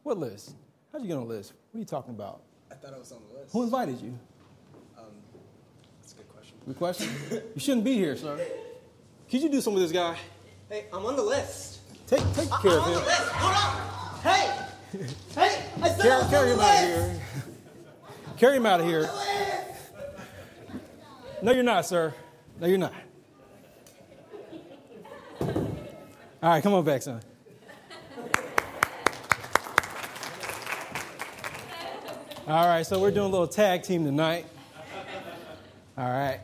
What list? How'd you get on the list? What are you talking about? I thought I was on the list. Who invited you? That's a good question. Good question? You shouldn't be here, sir. Could you do something with this guy? Hey, I'm on the list. Take care of I'm on him. the list. Hold on. Hey! Hey! I said I was Carry on him the out of list. here. Carry him out of here. No, you're not, sir. No, you're not. All right, come on back, son. All right, so we're doing a little tag team tonight. All right.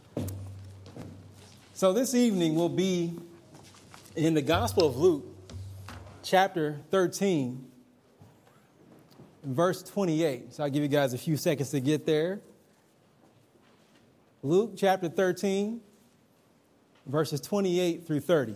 So this evening we'll be in the Gospel of Luke, chapter 13, verse 28. So I'll give you guys a few seconds to get there. Luke, chapter 13, verses 28 through 30.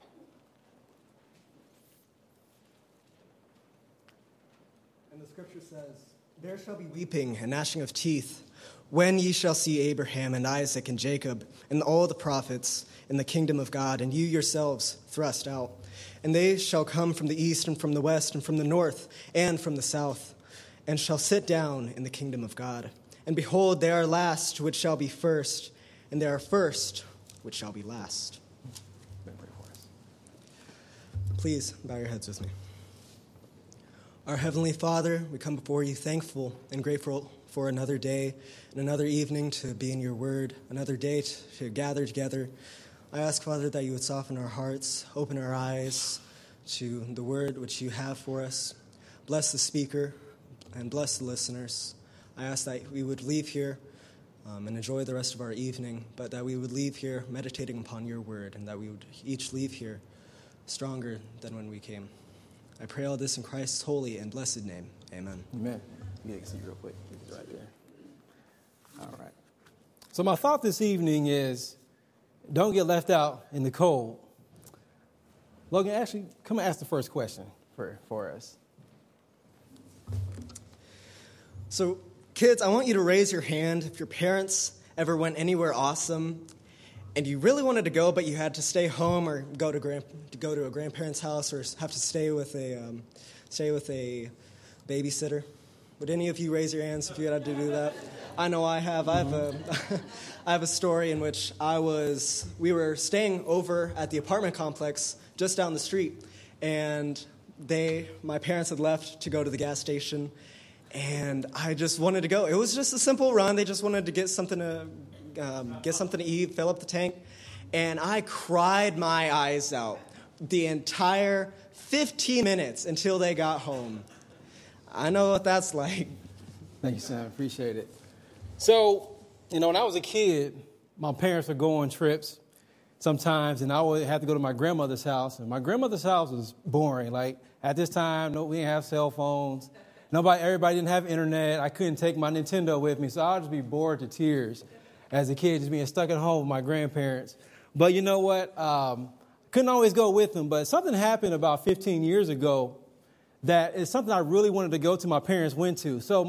And the scripture says, "There shall be weeping and gnashing of teeth when ye shall see Abraham and Isaac and Jacob and all the prophets in the kingdom of God, and you yourselves thrust out. And they shall come from the east and from the west and from the north and from the south, and shall sit down in the kingdom of God. And behold, they are last which shall be first, and they are first which shall be last." Please bow your heads with me. Our Heavenly Father, we come before you thankful and grateful for another day and another evening to be in your word, another day to gather together. I ask, Father, that you would soften our hearts, open our eyes to the word which you have for us. Bless the speaker and bless the listeners. I ask that we would leave here and enjoy the rest of our evening, but that we would leave here meditating upon your word, and that we would each leave here stronger than when we came. I pray all this in Christ's holy and blessed name. Amen. Amen. Let me see real quick. It's right there. All right. So my thought this evening is, don't get left out in the cold. Logan, actually, come and ask the first question for us. So, kids, I want you to raise your hand if your parents ever went anywhere awesome and you really wanted to go, but you had to stay home or go to a grandparent's house or have to stay with a babysitter. Would any of you raise your hands if you had to do that? I know I have. I have a story in which we were staying over at the apartment complex just down the street, and my parents had left to go to the gas station, and I just wanted to go. It was just a simple run. They just wanted to get something to eat, fill up the tank, and I cried my eyes out the entire 15 minutes until they got home. I know what that's like. Thank you, Sam. Appreciate it. So, when I was a kid, my parents would go on trips sometimes, and I would have to go to my grandmother's house. And my grandmother's house was boring. Like, at this time, we didn't have cell phones. Everybody didn't have internet. I couldn't take my Nintendo with me, so I would just be bored to tears as a kid, just being stuck at home with my grandparents. But you know what? Couldn't always go with them. But something happened about 15 years ago that is something I really wanted to go to. My parents went to. So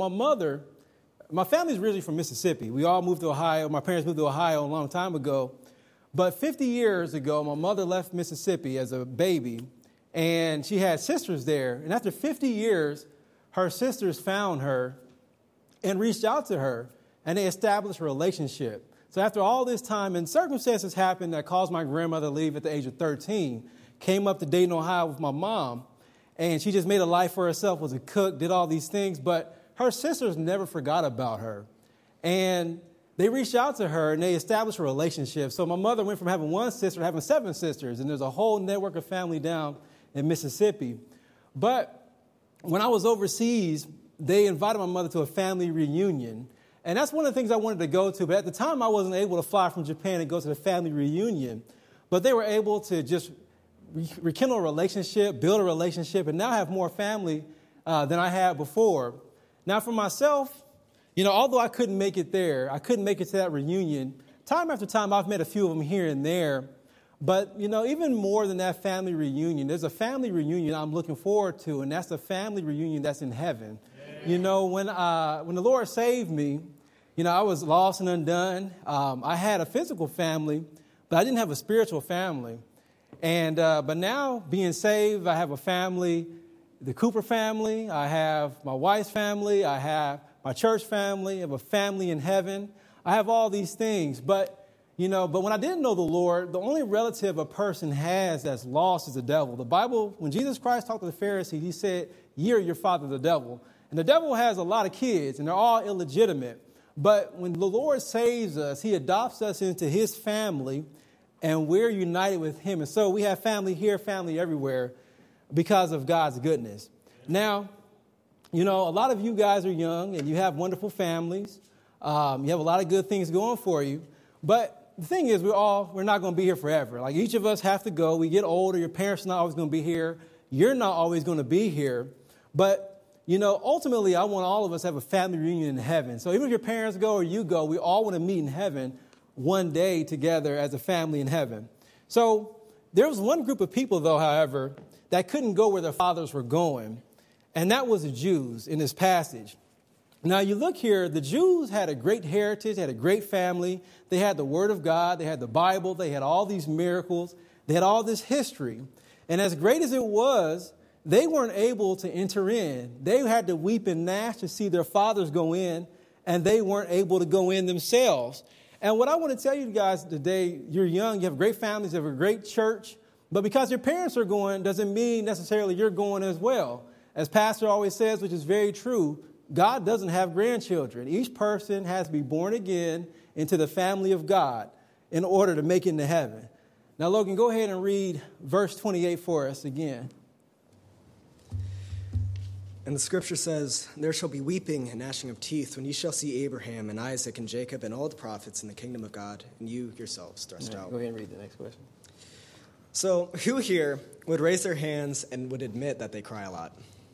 my family's originally from Mississippi. We all moved to Ohio. My parents moved to Ohio a long time ago. But 50 years ago, my mother left Mississippi as a baby, and she had sisters there. And after 50 years, her sisters found her and reached out to her, and they established a relationship. So after all this time, and circumstances happened that caused my grandmother to leave at the age of 13, came up to Dayton, Ohio with my mom, and she just made a life for herself, was a cook, did all these things, but her sisters never forgot about her. And they reached out to her, and they established a relationship. So my mother went from having one sister to having 7 sisters, and there's a whole network of family down in Mississippi. But when I was overseas, they invited my mother to a family reunion. And that's one of the things I wanted to go to. But at the time, I wasn't able to fly from Japan and go to the family reunion. But they were able to just rekindle a relationship, build a relationship, and now have more family than I had before. Now, for myself, although I couldn't make it there, I couldn't make it to that reunion, time after time, I've met a few of them here and there. But, even more than that family reunion, there's a family reunion I'm looking forward to, and that's the family reunion that's in heaven. Yeah. When the Lord saved me, I was lost and undone. I had a physical family, but I didn't have a spiritual family. And but now, being saved, I have a family, the Cooper family. I have my wife's family. I have my church family. I have a family in heaven. I have all these things. But when I didn't know the Lord, the only relative a person has that's lost is the devil. The Bible, when Jesus Christ talked to the Pharisees, he said, "Ye are your father, the devil." And the devil has a lot of kids, and they're all illegitimate. But when the Lord saves us, he adopts us into his family, and we're united with him. And so we have family here, family everywhere, because of God's goodness. Now, a lot of you guys are young, and you have wonderful families. You have a lot of good things going for you. But the thing is, we're not going to be here forever. Like, each of us have to go. We get older. Your parents are not always going to be here. You're not always going to be here. But, ultimately, I want all of us to have a family reunion in heaven. So even if your parents go or you go, we all want to meet in heaven one day together as a family in heaven. So there was one group of people, though, however, that couldn't go where their fathers were going. And that was the Jews in this passage. Now, you look here, the Jews had a great heritage, they had a great family. They had the Word of God, they had the Bible, they had all these miracles, they had all this history. And as great as it was, they weren't able to enter in. They had to weep and gnash to see their fathers go in, and they weren't able to go in themselves. And what I want to tell you guys today, you're young, you have great families, you have a great church, but because your parents are going doesn't mean necessarily you're going as well. As Pastor always says, which is very true, God doesn't have grandchildren. Each person has to be born again into the family of God in order to make it into heaven. Now, Logan, go ahead and read verse 28 for us again. And the scripture says, "There shall be weeping and gnashing of teeth when ye shall see Abraham and Isaac and Jacob and all the prophets in the kingdom of God, and you yourselves thrust out." Go ahead and read the next question. So who here would raise their hands and would admit that they cry a lot?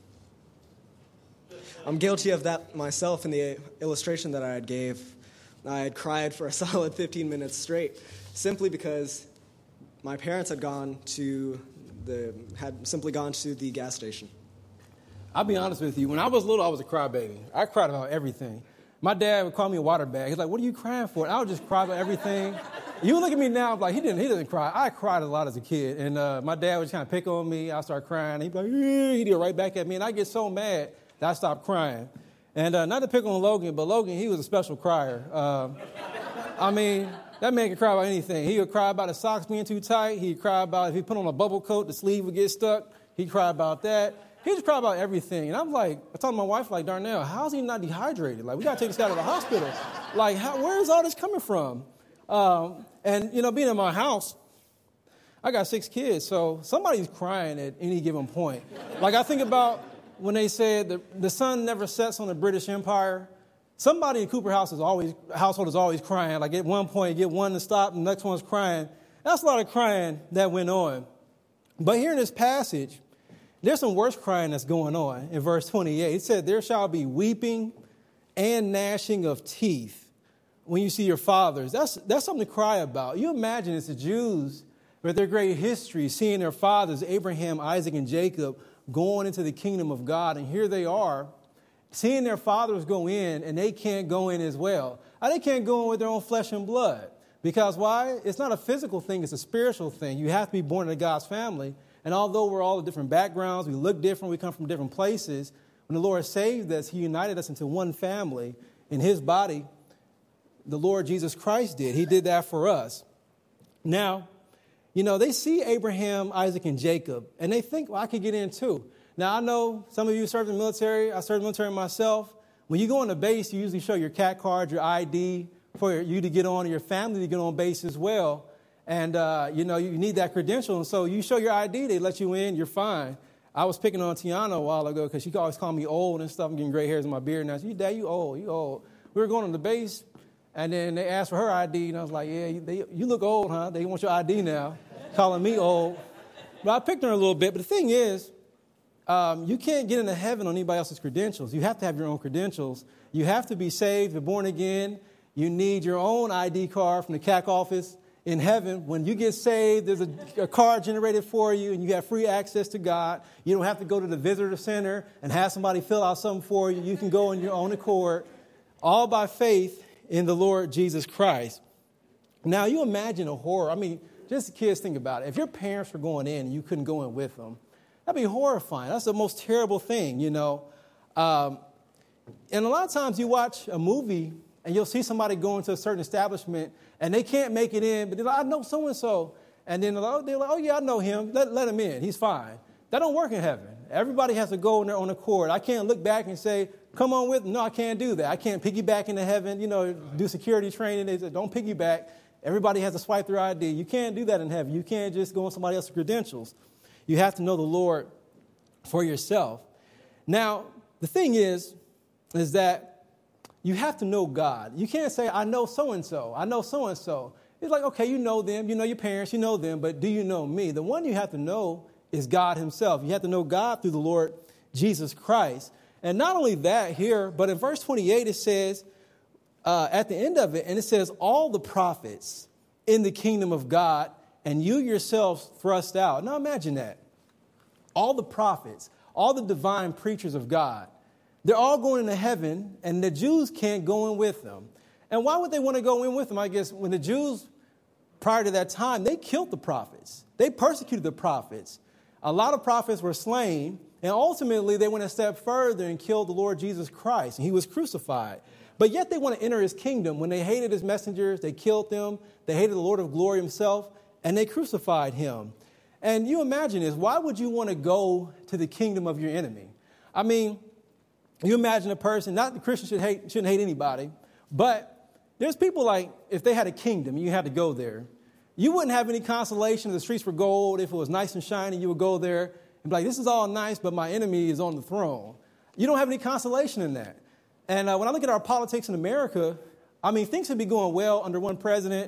I'm guilty of that myself in the illustration that I gave. I had cried for a solid 15 minutes straight simply because my parents had simply gone to the gas station. I'll be honest with you. When I was little, I was a crybaby. I cried about everything. My dad would call me a water bag. He's like, "What are you crying for?" And I would just cry about everything. You look at me now, I'm like, he doesn't cry. I cried a lot as a kid. And my dad would just kind of pick on me. I start crying. He'd be like, he'd do it right back at me. And I get so mad that I stopped crying. And not to pick on Logan, but Logan, he was a special crier. That man could cry about anything. He would cry about his socks being too tight. He'd cry about if he put on a bubble coat, the sleeve would get stuck. He'd cry about that. He just cried about everything. And I'm like, I told my wife, like, "Darnell, how is he not dehydrated? Like, we got to take this guy to the hospital. Like, where is all this coming from?" Being in my house, I got 6 kids, so somebody's crying at any given point. Like, I think about when they said the sun never sets on the British Empire. Somebody in Cooper household is always crying. Like, at one point, you get one to stop, and the next one's crying. That's a lot of crying that went on. But here in this passage, there's some worse crying that's going on in verse 28. It said, "There shall be weeping and gnashing of teeth when you see your fathers." That's something to cry about. You imagine it's the Jews with their great history, seeing their fathers, Abraham, Isaac, and Jacob, going into the kingdom of God. And here they are, seeing their fathers go in, and they can't go in as well. They can't go in with their own flesh and blood. Because why? It's not a physical thing, it's a spiritual thing. You have to be born into God's family. And although we're all of different backgrounds, we look different, we come from different places, when the Lord saved us, he united us into one family in his body. The Lord Jesus Christ did. He did that for us. Now, they see Abraham, Isaac, and Jacob, and they think, well, I could get in too. Now, I know some of you served in the military. I served in the military myself. When you go on the base, you usually show your CAT card, your ID, for you to get on, and your family to get on base as well. And, you need that credential. And so you show your ID, they let you in, you're fine. I was picking on Tiana a while ago because she always called me old and stuff. I'm getting gray hairs in my beard now. She said, "Dad, you old. We were going on the base, and then they asked for her ID, and I was like, "Yeah, you look old, huh? They want your ID now," calling me old. But I picked on her a little bit. But the thing is, you can't get into heaven on anybody else's credentials. You have to have your own credentials. You have to be saved, be born again. You need your own ID card from the CAC office. In heaven, when you get saved, there's a card generated for you, and you have free access to God. You don't have to go to the visitor center and have somebody fill out something for you. You can go on your own accord, all by faith in the Lord Jesus Christ. Now, you imagine a horror. Just kids, think about it. If your parents were going in and you couldn't go in with them, That'd be horrifying. That's the most terrible thing, you know. And a lot of times you watch a movie and you'll see somebody go into a certain establishment and they can't make it in, but they're like, I know so-and-so. And then they're like, oh, yeah, I know him. Let him in. He's fine. That don't work in heaven. Everybody has to go in their own accord. I can't look back and say, come on with me. No, I can't do that. I can't piggyback into heaven, you know, do security training. They say, don't piggyback. Everybody has to swipe their ID. You can't do that in heaven. You can't just go on somebody else's credentials. You have to know the Lord for yourself. Now, the thing is that you have to know God. You can't say, I know so-and-so. I know so-and-so. It's like, okay, you know them. You know your parents. You know them. But do you know me? The one you have to know is God himself. You have to know God through the Lord Jesus Christ. And not only that here, but in verse 28, it says, at the end of it, and it says, all the prophets in the kingdom of God, and you yourselves thrust out. Now imagine that. All the prophets, all the divine preachers of God, they're all going into heaven, and the Jews can't go in with them. And why would they want to go in with them? I guess when the Jews, prior to that time, they killed the prophets. They persecuted the prophets. A lot of prophets were slain, and ultimately they went a step further and killed the Lord Jesus Christ, and he was crucified. But yet they want to enter his kingdom. When they hated his messengers, they killed them. They hated the Lord of glory himself, and they crucified him. And you imagine this. Why would you want to go to the kingdom of your enemy? I mean, you imagine a person, not the Christian shouldn't hate anybody, but there's people like, if they had a kingdom, you had to go there. You wouldn't have any consolation if the streets were gold. If it was nice and shiny, you would go there and be like, this is all nice, but my enemy is on the throne. You don't have any consolation in that. And when I look at our politics in America, I mean, things could be going well under one president.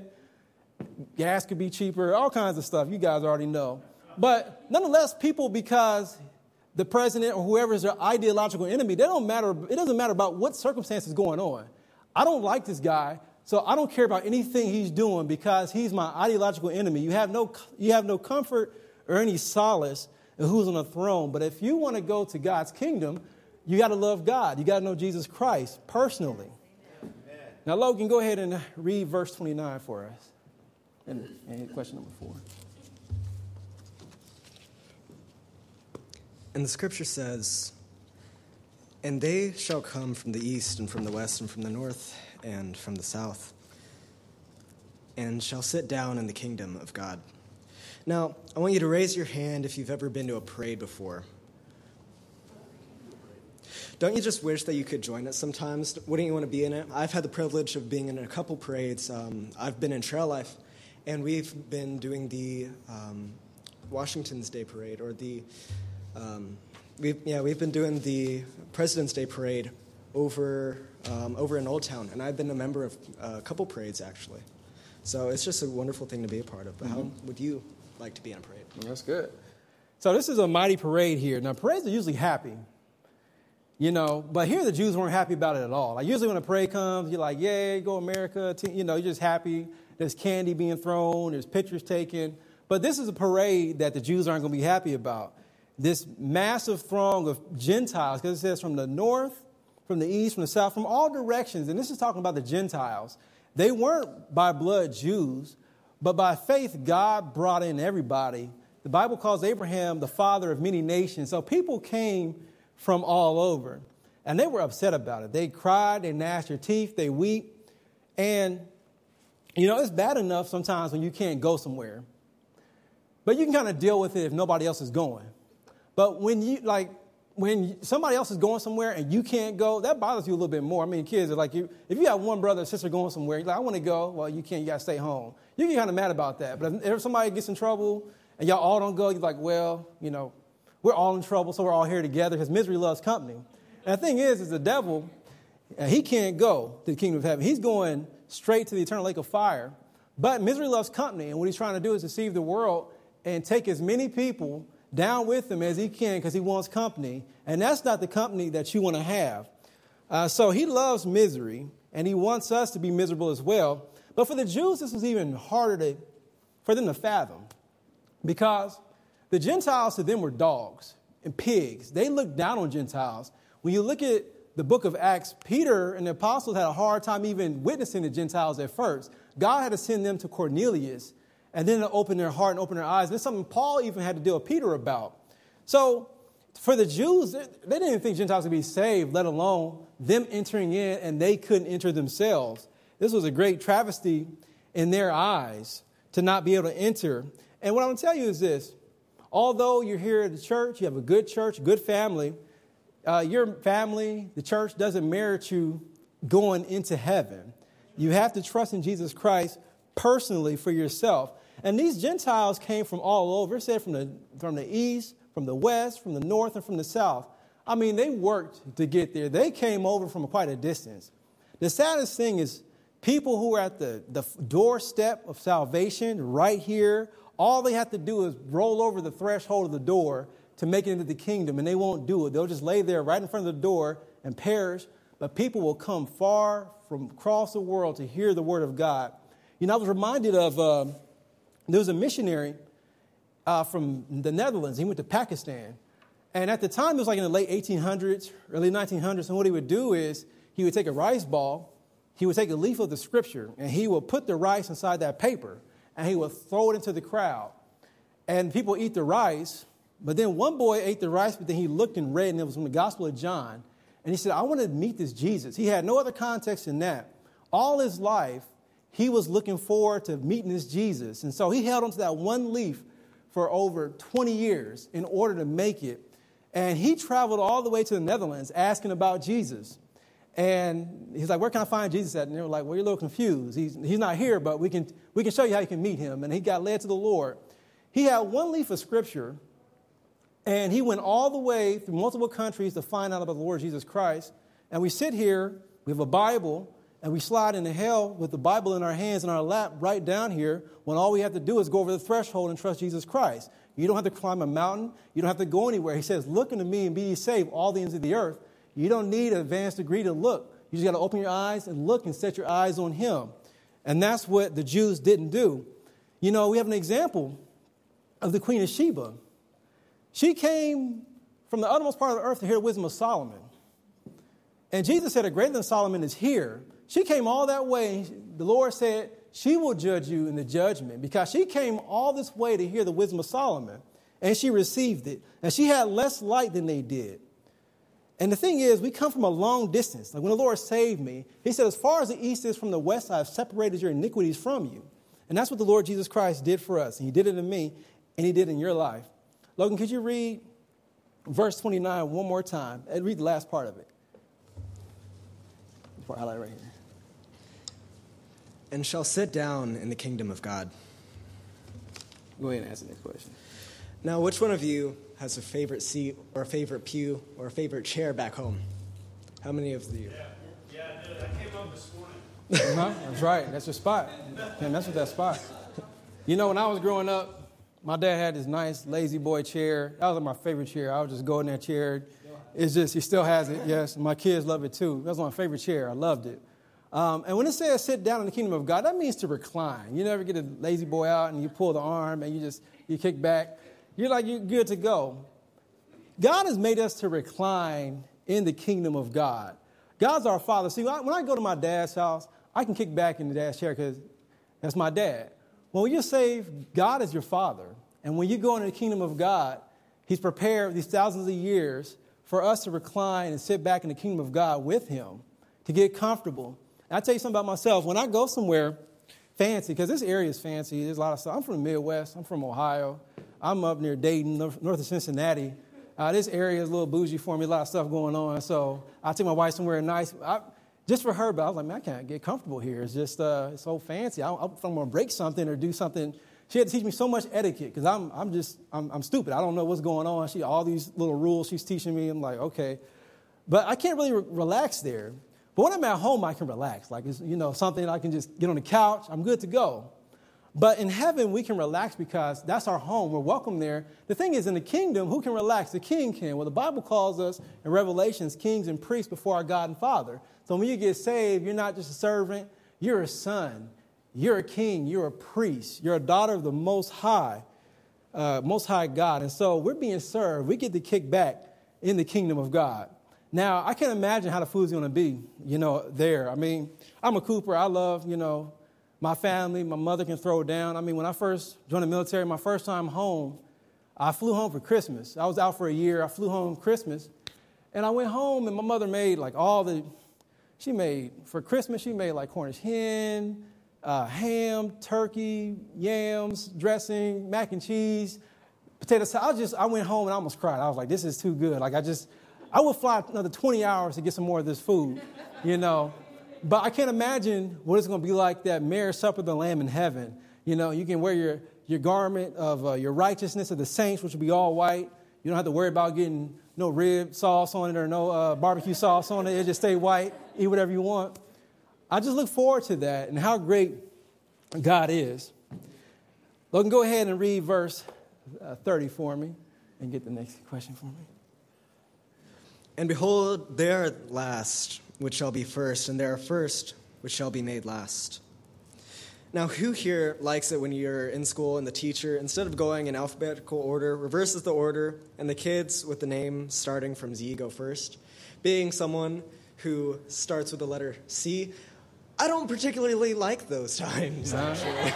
Gas could be cheaper, all kinds of stuff. You guys already know. But nonetheless, people, because the president or whoever is their ideological enemy, it doesn't matter about what circumstance is going on. I don't like this guy, so I don't care about anything he's doing because he's my ideological enemy. You have no comfort or any solace in who's on the throne. But if you want to go to God's kingdom, you got to love God. You got to know Jesus Christ personally. Amen. Now, Logan, go ahead and read verse 29 for us. And question number 4. And the scripture says, and they shall come from the east and from the west and from the north and from the south, and shall sit down in the kingdom of God. Now, I want you to raise your hand if you've ever been to a parade before. Don't you just wish that you could join it sometimes? Wouldn't you want to be in it? I've had the privilege of being in a couple parades. I've been in Trail Life, and we've been doing the Washington's Day Parade, or the we've been doing the President's Day Parade over in Old Town, and I've been a member of a couple parades actually. So it's just a wonderful thing to be a part of. But how would you like to be in a parade? That's good. So this is a mighty parade here. Now parades are usually happy. You know, but here the Jews weren't happy about it at all. Like usually when a parade comes, you're like, yay, go America. You know, you're just happy. There's candy being thrown. There's pictures taken. But this is a parade that the Jews aren't going to be happy about. This massive throng of Gentiles, because it says from the north, from the east, from the south, from all directions. And this is talking about the Gentiles. They weren't by blood Jews, but by faith God brought in everybody. The Bible calls Abraham the father of many nations. So people came from all over. And they were upset about it. They cried, they gnashed their teeth, they weep. And, you know, it's bad enough sometimes when you can't go somewhere. But you can kind of deal with it if nobody else is going. But when somebody else is going somewhere and you can't go, that bothers you a little bit more. I mean, kids are like, if you have one brother or sister going somewhere, you're like, I want to go. Well, you can't, you got to stay home. You get kind of mad about that. But if somebody gets in trouble and y'all all don't go, you're like, well, you know, we're all in trouble, so we're all here together because misery loves company. And the thing is the devil, he can't go to the kingdom of heaven. He's going straight to the eternal lake of fire. But misery loves company, and what he's trying to do is deceive the world and take as many people down with him as he can because he wants company. And that's not the company that you want to have. So he loves misery, and he wants us to be miserable as well. But for the Jews, this was even harder for them to fathom because the Gentiles to them were dogs and pigs. They looked down on Gentiles. When you look at the book of Acts, Peter and the apostles had a hard time even witnessing the Gentiles at first. God had to send them to Cornelius and then to open their heart and open their eyes. And it's something Paul even had to deal with Peter about. So for the Jews, they didn't even think Gentiles could be saved, let alone them entering in, and they couldn't enter themselves. This was a great travesty in their eyes to not be able to enter. And what I'm going to tell you is this. Although you're here at the church, you have a good church, good family, your family, the church doesn't merit you going into heaven. You have to trust in Jesus Christ personally for yourself. And these Gentiles came from all over. It said from the east, from the west, from the north, and from the south. I mean, they worked to get there. They came over from quite a distance. The saddest thing is people who are at the doorstep of salvation right here, all they have to do is roll over the threshold of the door to make it into the kingdom, and they won't do it. They'll just lay there right in front of the door and perish. But people will come far from across the world to hear the word of God. You know, I was reminded of, there was a missionary from the Netherlands. He went to Pakistan. And at the time, it was like in the late 1800s, early 1900s. And what he would do is he would take a rice ball, he would take a leaf of the scripture, and he would put the rice inside that paper, and he would throw it into the crowd. And people eat the rice, but then one boy ate the rice, but then he looked and read, and it was from the Gospel of John. And he said, I want to meet this Jesus. He had no other context than that. All his life, he was looking forward to meeting this Jesus. And so he held onto that one leaf for over 20 years in order to make it. And he traveled all the way to the Netherlands asking about Jesus. And he's like, where can I find Jesus at? And they were like, well, you're a little confused. He's not here, but we can show you how you can meet him. And he got led to the Lord. He had one leaf of scripture, and he went all the way through multiple countries to find out about the Lord Jesus Christ. And we sit here, we have a Bible, and we slide into hell with the Bible in our hands in our lap right down here when all we have to do is go over the threshold and trust Jesus Christ. You don't have to climb a mountain. You don't have to go anywhere. He says, look unto me and be ye saved, all the ends of the earth. You don't need an advanced degree to look. You just got to open your eyes and look and set your eyes on him. And that's what the Jews didn't do. You know, we have an example of the Queen of Sheba. She came from the uttermost part of the earth to hear the wisdom of Solomon. And Jesus said, a greater than Solomon is here. She came all that way. The Lord said, she will judge you in the judgment because she came all this way to hear the wisdom of Solomon. And she received it. And she had less light than they did. And the thing is, we come from a long distance. Like when the Lord saved me, he said, as far as the east is from the west, I have separated your iniquities from you. And that's what the Lord Jesus Christ did for us. And he did it in me, and he did it in your life. Logan, could you read verse 29 one more time? And read the last part of it. Before I highlight right here. And shall sit down in the kingdom of God. Go ahead and answer the next question. Now, which one of you has a favorite seat or a favorite pew or a favorite chair back home? How many of you? Yeah, I did. I came up this morning. That's right. That's your spot. Can't mess with that spot. You know, when I was growing up, my dad had this nice lazy boy chair. That was my favorite chair. I would just go in that chair. It's just, he still has it, yes. My kids love it too. That was my favorite chair. I loved it. And when it says sit down in the kingdom of God, that means to recline. You never get a lazy boy out and you pull the arm and you kick back. You're good to go. God has made us to recline in the kingdom of God. God's our Father. See, when I go to my dad's house, I can kick back in the dad's chair because that's my dad. When you're saved, God is your Father. And when you go into the kingdom of God, he's prepared these thousands of years for us to recline and sit back in the kingdom of God with him, to get comfortable. And I'll tell you something about myself. When I go somewhere fancy, because this area is fancy, there's a lot of stuff. I'm from the Midwest. I'm from Ohio. I'm up near Dayton, north of Cincinnati. This area is a little bougie for me, a lot of stuff going on. So I take my wife somewhere nice, just for her, but I was like, man, I can't get comfortable here. It's just it's so fancy. I'm going to break something or do something. She had to teach me so much etiquette because I'm stupid. I don't know what's going on. All these little rules she's teaching me. I'm like, okay. But I can't really relax there. But when I'm at home, I can relax. Like, it's, something I can just get on the couch. I'm good to go. But in heaven, we can relax because that's our home. We're welcome there. The thing is, in the kingdom, who can relax? The king can. Well, the Bible calls us in Revelations kings and priests before our God and Father. So when you get saved, you're not just a servant. You're a son. You're a king. You're a priest. You're a daughter of the Most High God. And so we're being served. We get to kick back in the kingdom of God. Now, I can't imagine how the food's going to be, there. I mean, I'm a Cooper. I love, my family. My mother can throw down. I mean, when I first joined the military, my first time home, I flew home for Christmas. I was out for a year. I flew home Christmas. And I went home, and my mother made like for Christmas, she made like Cornish hen, ham, turkey, yams, dressing, mac and cheese, potato salad. I went home and I almost cried. I was like, this is too good. Like I would fly another 20 hours to get some more of this food, you know. But I can't imagine what it's going to be like that marriage supper of the Lamb in heaven. You know, you can wear your garment of your righteousness of the saints, which will be all white. You don't have to worry about getting no rib sauce on it or no barbecue sauce on it. It'll just stay white. Eat whatever you want. I just look forward to that and how great God is. Logan, go ahead and read verse 30 for me and get the next question for me. And behold, they are last, which shall be first, and they are first, which shall be made last. Now, who here likes it when you're in school and the teacher, instead of going in alphabetical order, reverses the order, and the kids with the name starting from Z go first? Being someone who starts with the letter C, I don't particularly like those times, actually.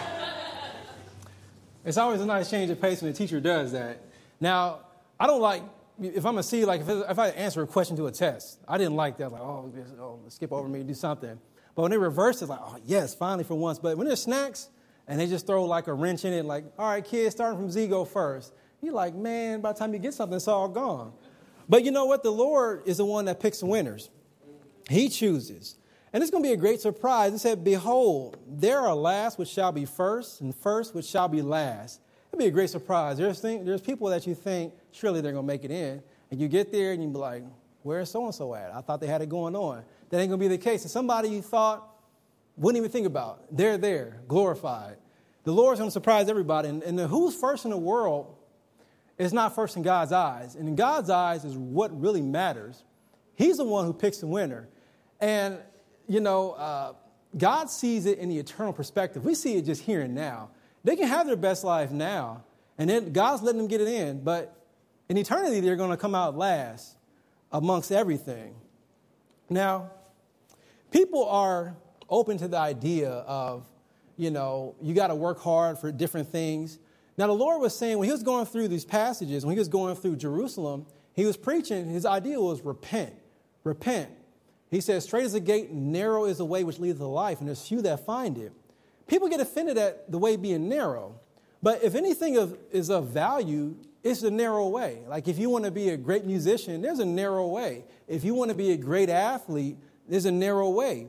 It's always a nice change of pace when the teacher does that. Now, I don't like, if I'm a C, like if I answer a question to a test, I didn't like that. Like, skip over me, do something. But when they reverse it, like, oh, yes, finally for once. But when there's snacks and they just throw like a wrench in it, like, all right, kids, starting from Z, go first. You're like, man, by the time you get something, it's all gone. But you know what? The Lord is the one that picks the winners. He chooses. And it's going to be a great surprise. It said, behold, there are last which shall be first, and first which shall be last. It'll be a great surprise. There's people that you think, surely they're going to make it in. And you get there and you be like, where's so-and-so at? I thought they had it going on. That ain't going to be the case. And somebody you thought wouldn't even think about, they're there, glorified. The Lord's going to surprise everybody. And who's first in the world is not first in God's eyes. And in God's eyes is what really matters. He's the one who picks the winner. And, you know, God sees it in the eternal perspective. We see it just here and now. They can have their best life now, and then God's letting them get it in. But in eternity, they're going to come out last amongst everything. Now, people are open to the idea of, you know, you got to work hard for different things. Now, the Lord was saying when he was going through these passages, when he was going through Jerusalem, he was preaching, his idea was repent, repent. He says, straight is the gate, narrow is the way which leads to life, and there's few that find it. People get offended at the way being narrow. But if anything is of value, it's the narrow way. Like if you want to be a great musician, there's a narrow way. If you want to be a great athlete, there's a narrow way.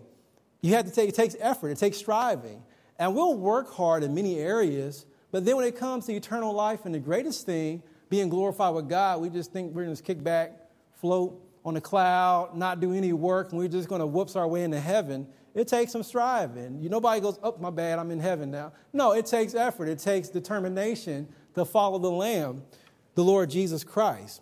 It takes effort, it takes striving. And we'll work hard in many areas, but then when it comes to eternal life and the greatest thing, being glorified with God, we just think we're going to just kick back, float on the cloud, not do any work, and we're just going to whoops our way into heaven. It takes some striving. Nobody goes, oh, my bad, I'm in heaven now. No, it takes effort. It takes determination to follow the Lamb, the Lord Jesus Christ.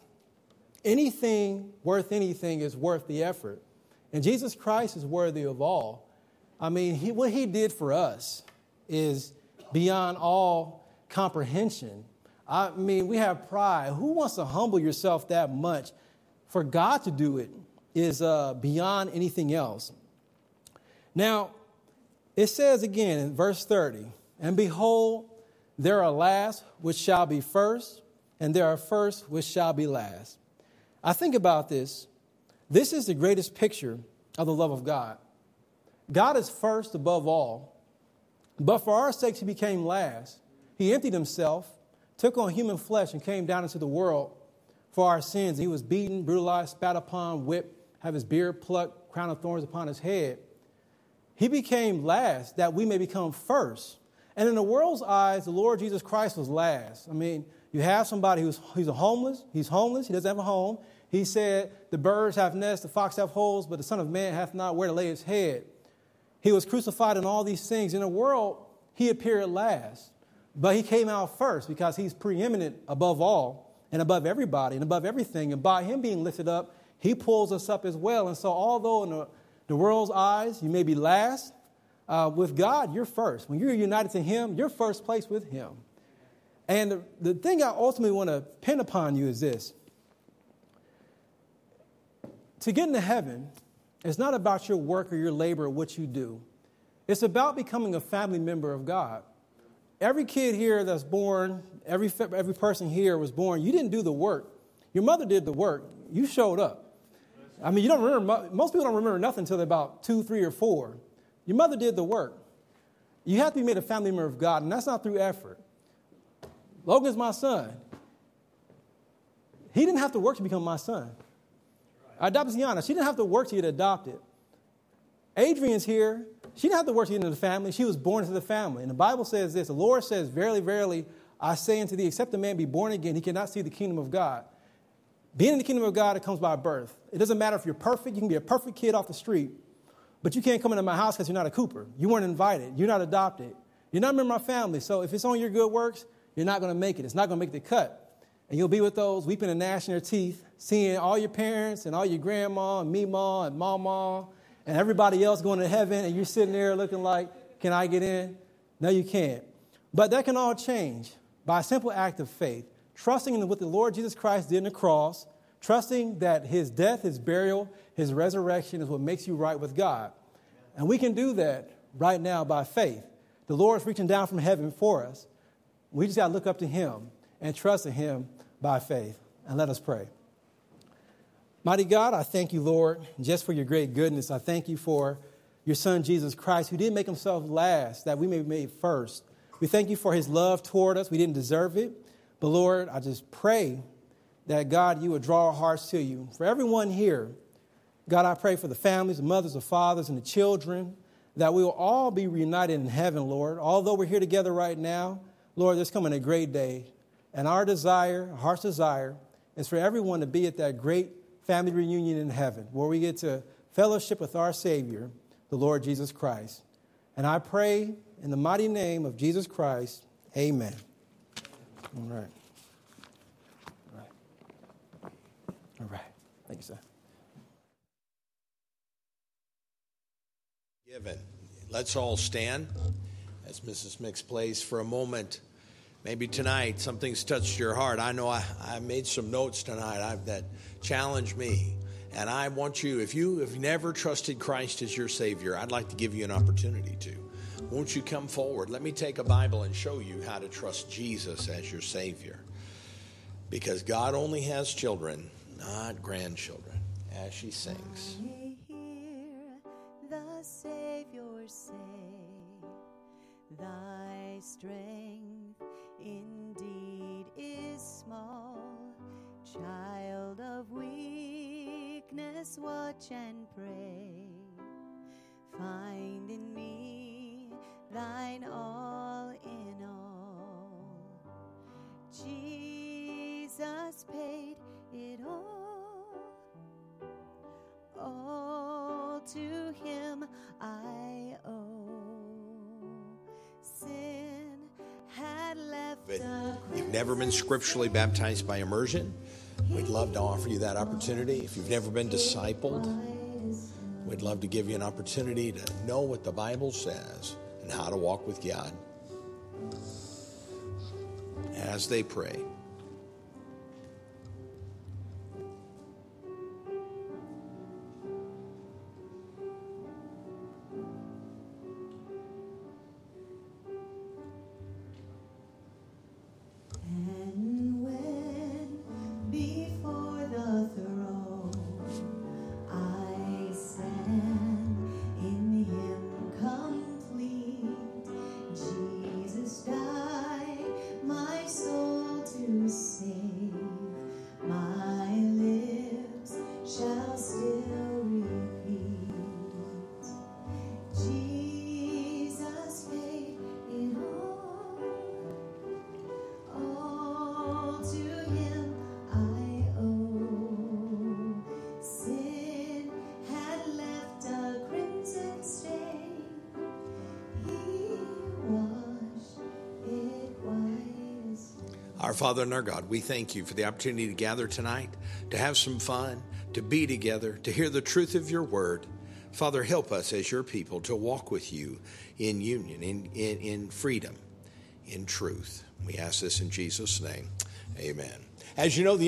Anything worth anything is worth the effort. And Jesus Christ is worthy of all. I mean, what he did for us is beyond all comprehension. I mean, we have pride. Who wants to humble yourself that much? For God to do it is beyond anything else. Now, it says again in verse 30, and behold, there are last which shall be first, and there are first which shall be last. I think about this. This is the greatest picture of the love of God. God is first above all, but for our sakes he became last. He emptied himself, took on human flesh, and came down into the world for our sins. He was beaten, brutalized, spat upon, whipped, have his beard plucked, crown of thorns upon his head. He became last that we may become first. And in the world's eyes, the Lord Jesus Christ was last. I mean, you have somebody he's homeless. He's homeless. He doesn't have a home. He said, the birds have nests, the fox have holes, but the Son of Man hath not where to lay his head. He was crucified in all these things. In the world, he appeared last. But he came out first because he's preeminent above all and above everybody and above everything. And by him being lifted up, he pulls us up as well. And so although in the world's eyes, you may be last, with God, you're first. When you're united to him, you're first place with him. And the thing I ultimately want to pin upon you is this. To get into heaven, it's not about your work or your labor or what you do. It's about becoming a family member of God. every kid here that's born, every person here was born, you didn't do the work. Your mother did the work. You showed up. I mean, you don't remember, most people don't remember nothing until they're about 2, 3, or 4. Your mother did the work. You have to be made a family member of God, and that's not through effort. Logan's my son. He didn't have to work to become my son. I adopted Ziana. She didn't have to work to get adopted. Adrian's here. She didn't have to work to get into the family. She was born into the family. And the Bible says this, the Lord says, verily, verily, I say unto thee, except a man be born again, he cannot see the kingdom of God. Being in the kingdom of God, it comes by birth. It doesn't matter if you're perfect. You can be a perfect kid off the street, but you can't come into my house because you're not a Cooper. You weren't invited. You're not adopted. You're not a member of my family. So if it's on your good works, you're not going to make it. It's not going to make the cut. And you'll be with those weeping and gnashing their teeth, seeing all your parents and all your grandma and Meemaw and Mama and everybody else going to heaven, and you're sitting there looking like, can I get in? No, you can't. But that can all change by a simple act of faith, trusting in what the Lord Jesus Christ did on the cross, trusting that his death, his burial, his resurrection is what makes you right with God. And we can do that right now by faith. The Lord is reaching down from heaven for us. We just got to look up to him and trust in him by faith. And let us pray. Mighty God, I thank you, Lord, just for your great goodness. I thank you for your son, Jesus Christ, who didn't make himself last, that we may be made first. We thank you for his love toward us. We didn't deserve it. But, Lord, I just pray that, God, you would draw our hearts to you. For everyone here, God, I pray for the families, the mothers, the fathers, and the children, that we will all be reunited in heaven, Lord. Although we're here together right now, Lord, there's coming a great day. And our desire, our heart's desire, is for everyone to be at that great family reunion in heaven, where we get to fellowship with our Savior, the Lord Jesus Christ. And I pray in the mighty name of Jesus Christ, amen. All right. All right. Thank you, sir. Given. Let's all stand as Mrs. Mix plays for a moment. Maybe tonight something's touched your heart. I know I made some notes tonight that challenge me. And I want you, if you have never trusted Christ as your Savior, I'd like to give you an opportunity to. Won't you come forward? Let me take a Bible and show you how to trust Jesus as your Savior. Because God only has children, not grandchildren, as she sings. I hear the Savior say, thy strength indeed is small. Child of weakness, watch and pray. Find in me thine all in all. Jesus paid it all to him I owe. Sin had left a You've never been scripturally baptized by immersion? We'd love to offer you that opportunity. If you've never been discipled, we'd love to give you an opportunity to know what the Bible says and how to walk with God. As they pray. And when before the throne I stand in him complete, Jesus died my soul to save. My lips shall still repeat, Jesus paid it all to him I owe. Sin had left a crimson stain, he washed it white as snow. Our Father and our God, we thank you for the opportunity to gather tonight, to have some fun, to be together, to hear the truth of your word. Father, help us as your people to walk with you in union, in freedom, in truth. We ask this in Jesus' name. Amen. As you know, the